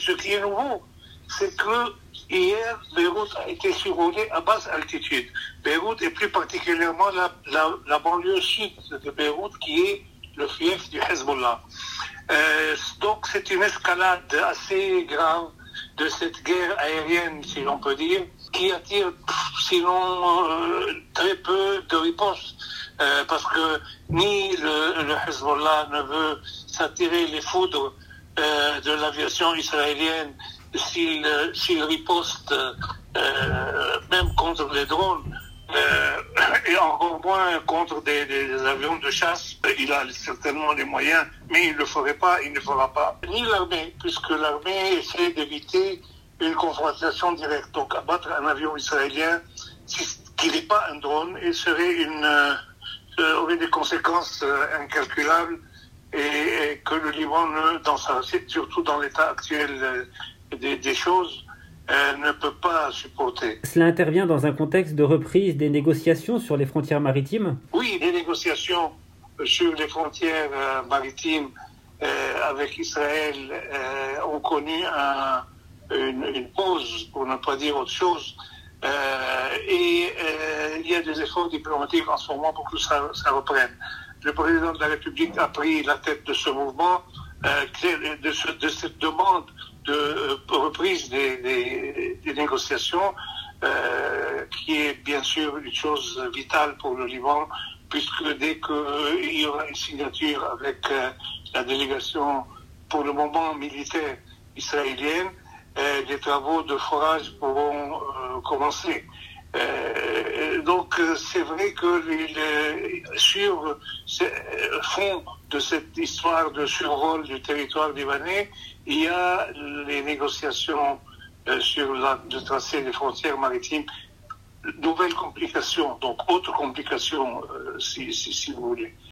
Ce qui est nouveau, c'est que hier, Beyrouth a été survolée à basse altitude. Beyrouth et plus particulièrement la banlieue sud de Beyrouth qui est le fief du Hezbollah. Donc c'est une escalade assez grave de cette guerre aérienne, si l'on peut dire, qui attire sinon très peu de ripostes. Parce que ni le Hezbollah ne veut s'attirer les foudres de l'aviation israélienne s'il riposte même contre les drones et encore moins contre des avions de chasse. Il a certainement les moyens, mais il ne le fera pas. Ni l'armée, puisque l'armée essaie d'éviter une confrontation directe. Donc abattre un avion israélien qui n'est pas un drone et aurait des conséquences incalculables et que le Liban, surtout dans l'état actuel des choses, ne peut pas supporter. Cela intervient dans un contexte de reprise des négociations sur les frontières maritimes ? Oui, les négociations sur les frontières maritimes avec Israël ont connu une pause, pour ne pas dire autre chose. Il y a des efforts diplomatiques en ce moment pour que ça reprenne. Le président de la République a pris la tête de ce mouvement, de cette demande de reprise des négociations, qui est bien sûr une chose vitale pour le Liban, puisque dès qu'il y aura une signature avec la délégation, pour le moment militaire israélienne, les travaux de forage pourront commencer. Donc c'est vrai que sur fond de cette histoire de survol du territoire libanais, il y a les négociations sur le tracé des frontières maritimes, nouvelles complications, donc autres complications si vous voulez.